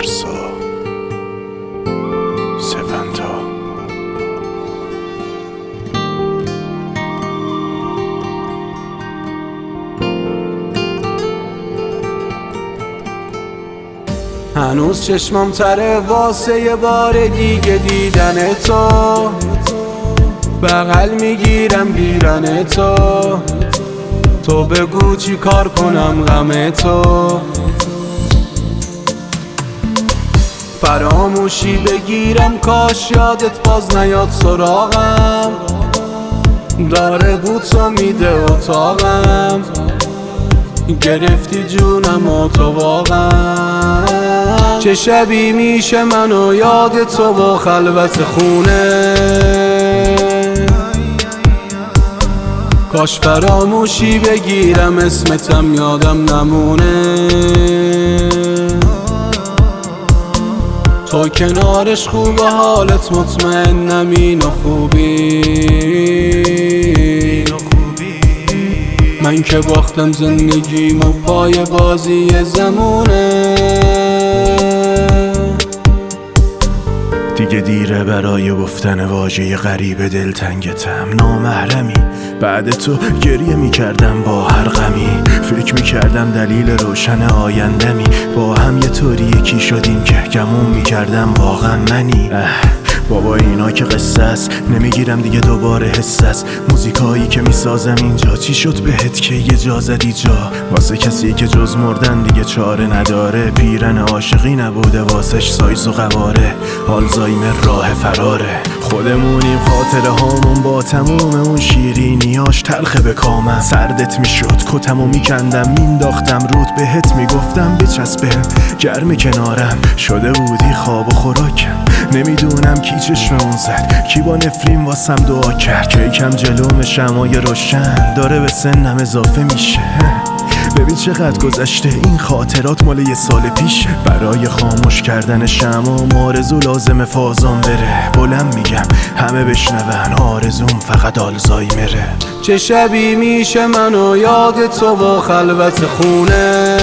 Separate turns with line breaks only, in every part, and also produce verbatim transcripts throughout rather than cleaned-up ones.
پارسا سپنتا.
هنوز چشمم تره واسه یه بار دیگه دیدن تو، بغل میگیرم گیرن تو، تو بگو چی کار کنم غم تو. فراموشی بگیرم کاش یادت باز نیاد سراغم، داره بوتو میده اتاقم، گرفتی جونم و تو واقعا. چه شبی میشه من و یاد تو و خلوت خونه، کاش فراموشی بگیرم اسمتم یادم نمونه. تو کنارش خوب و حالت مطمئنم این و خوبی، من که باختم زندگیم و پای بازی زمونه.
دیگه دیره برای گفتن واژه غریب دلتنگتم. نامحرمی بعد تو گریه میکردم با هر غمی، فکر میکردم دلیل روشن آیندمی، با هم یه طوری یکی شدیم که گمون میکردم واقعا منی. بابا اینا که قصه است، نمیگیرم دیگه دوباره حس است. موزیکایی که میسازم اینجا چی شد بهت که یه جا زدی جا، واسه کسی که جز مردن دیگه چاره نداره. پیرن عاشقی نبوده واسش سایز و قواره، آلزایمر راه فراره. خودمونیم خاطره هامون با تموم اون شیرینیاش تلخه به کامم. سردت میشد کتمو میکندم مینداختم رود، بهت میگفتم بچسبه گرم کنارم. شده بودی خواب و خوراکم، نمیدونم کی چشممون زد، کی با نفرین واسم دعا کرد. که یکم جلوم شمای روشن داره به سنم اضافه میشه. ببین چقدر گذشته، این خاطرات مال یه سال پیشه. برای خاموش کردن شمع آرزو لازمه فازان بره. بلند میگم همه بشنون آرزوم فقط آلزایمره.
چه شبی میشه من و یاد تو و خلوت خونه،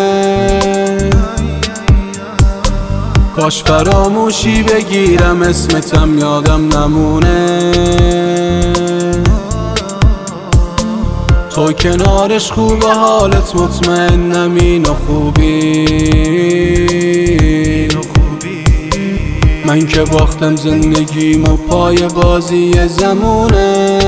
کاش فراموشی بگیرم اسمتم یادم نمونه. تو کنارش خوب و حالت مطمئنم این و خوبی، من که باختم زندگیم و پای بازی زمونه.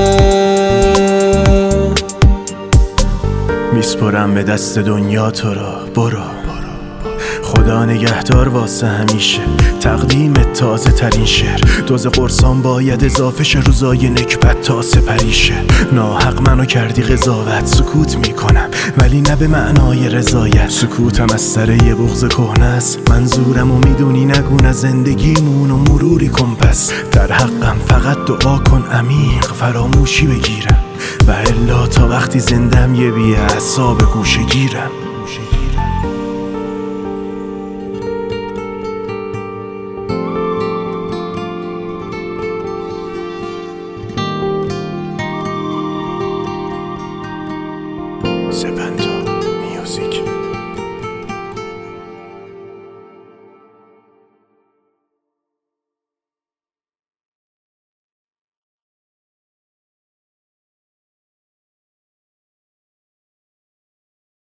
میسپرم به دست دنیا تو را، برو خدا نگهدار واسه همیشه. تقدیمت تازه ترین شعر، دوز قرصان باید اضافه شه روزای نکبت تا سپریشه. ناحق منو کردی قضاوت، سکوت میکنم ولی نه به معنای رضایت. سکوتم از سر یه بغض کهنه است، منظورم و میدونی نگو نه زندگیمون و مروری کن پس. در حقم فقط دعا کن عمیق فراموشی بگیرم، و الا تا وقتی زندم یه بی اعصاب گوشه گیرم.